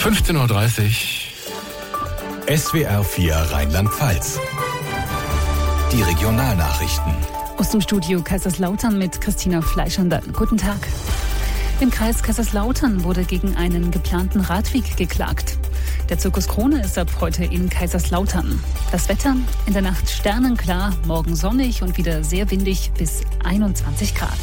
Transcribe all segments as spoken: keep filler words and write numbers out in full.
fünfzehn Uhr dreißig. S W R vier Rheinland-Pfalz. Die Regionalnachrichten. Aus dem Studio Kaiserslautern mit Christina Fleischander. Guten Tag. Im Kreis Kaiserslautern wurde gegen einen geplanten Radweg geklagt. Der Zirkus Krone ist ab heute in Kaiserslautern. Das Wetter in der Nacht sternenklar, morgen sonnig und wieder sehr windig bis einundzwanzig Grad.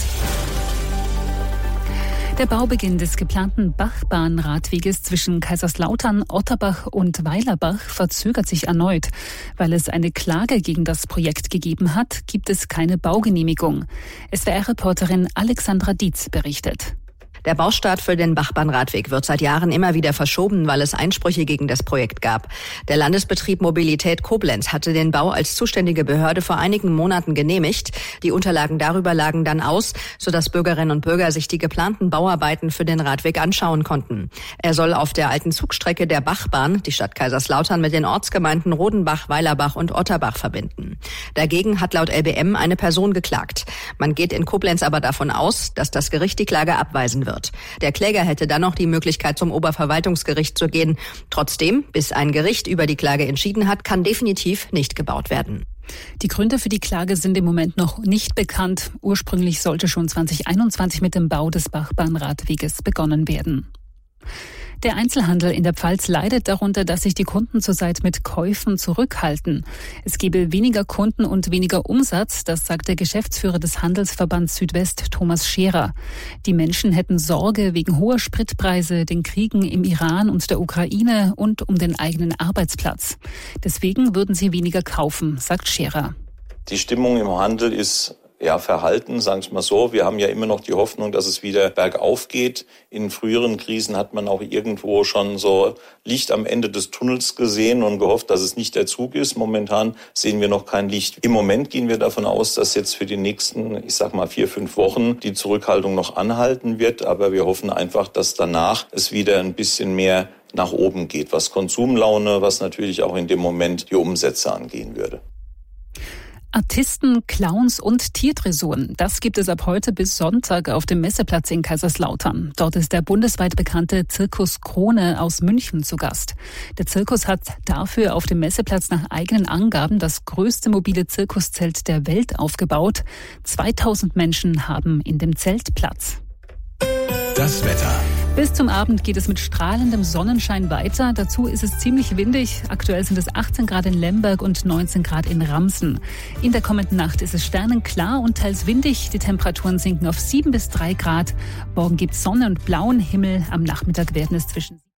Der Baubeginn des geplanten Bachbahnradweges zwischen Kaiserslautern, Otterbach und Weilerbach verzögert sich erneut. Weil es eine Klage gegen das Projekt gegeben hat, gibt es keine Baugenehmigung. S W R-Reporterin Alexandra Dietz berichtet. Der Baustart für den Bachbahnradweg wird seit Jahren immer wieder verschoben, weil es Einsprüche gegen das Projekt gab. Der Landesbetrieb Mobilität Koblenz hatte den Bau als zuständige Behörde vor einigen Monaten genehmigt. Die Unterlagen darüber lagen dann aus, sodass Bürgerinnen und Bürger sich die geplanten Bauarbeiten für den Radweg anschauen konnten. Er soll auf der alten Zugstrecke der Bachbahn die Stadt Kaiserslautern mit den Ortsgemeinden Rodenbach, Weilerbach und Otterbach verbinden. Dagegen hat laut L B M eine Person geklagt. Man geht in Koblenz aber davon aus, dass das Gericht die Klage abweisen wird. Wird. Der Kläger hätte dann noch die Möglichkeit, zum Oberverwaltungsgericht zu gehen. Trotzdem, bis ein Gericht über die Klage entschieden hat, kann definitiv nicht gebaut werden. Die Gründe für die Klage sind im Moment noch nicht bekannt. Ursprünglich sollte schon zwanzig einundzwanzig mit dem Bau des Bachbahnradweges begonnen werden. Der Einzelhandel in der Pfalz leidet darunter, dass sich die Kunden zurzeit mit Käufen zurückhalten. Es gebe weniger Kunden und weniger Umsatz, das sagt der Geschäftsführer des Handelsverbands Südwest, Thomas Scherer. Die Menschen hätten Sorge wegen hoher Spritpreise, den Kriegen im Iran und der Ukraine und um den eigenen Arbeitsplatz. Deswegen würden sie weniger kaufen, sagt Scherer. Die Stimmung im Handel ist ja, verhalten, sagen wir mal so. Wir haben ja immer noch die Hoffnung, dass es wieder bergauf geht. In früheren Krisen hat man auch irgendwo schon so Licht am Ende des Tunnels gesehen und gehofft, dass es nicht der Zug ist. Momentan sehen wir noch kein Licht. Im Moment gehen wir davon aus, dass jetzt für die nächsten, ich sag mal vier, fünf Wochen die Zurückhaltung noch anhalten wird. Aber wir hoffen einfach, dass danach es wieder ein bisschen mehr nach oben geht, was Konsumlaune, was natürlich auch in dem Moment die Umsätze angehen würde. Artisten, Clowns und Tiertresuren. Das gibt es ab heute bis Sonntag auf dem Messeplatz in Kaiserslautern. Dort ist der bundesweit bekannte Zirkus Krone aus München zu Gast. Der Zirkus hat dafür auf dem Messeplatz nach eigenen Angaben das größte mobile Zirkuszelt der Welt aufgebaut. zweitausend Menschen haben in dem Zelt Platz. Das Wetter. Bis zum Abend geht es mit strahlendem Sonnenschein weiter. Dazu ist es ziemlich windig. Aktuell sind es achtzehn Grad in Lemberg und neunzehn Grad in Ramsen. In der kommenden Nacht ist es sternenklar und teils windig. Die Temperaturen sinken auf sieben bis drei Grad. Morgen gibt es Sonne und blauen Himmel. Am Nachmittag werden es zwischen